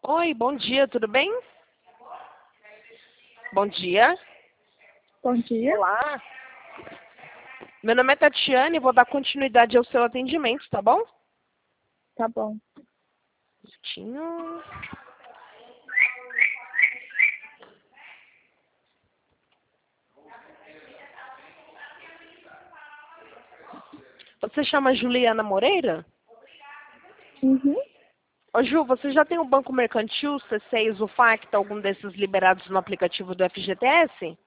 Oi, bom dia, tudo bem? Bom dia. Bom dia. Olá. Meu nome é Tatiane e vou dar continuidade ao seu atendimento, tá bom? Tá bom. Minutinho. Você chama Juliana Moreira? Uhum. Ô Ju, você já tem o Banco Mercantil, C6, o Facta, algum desses liberados no aplicativo do FGTS?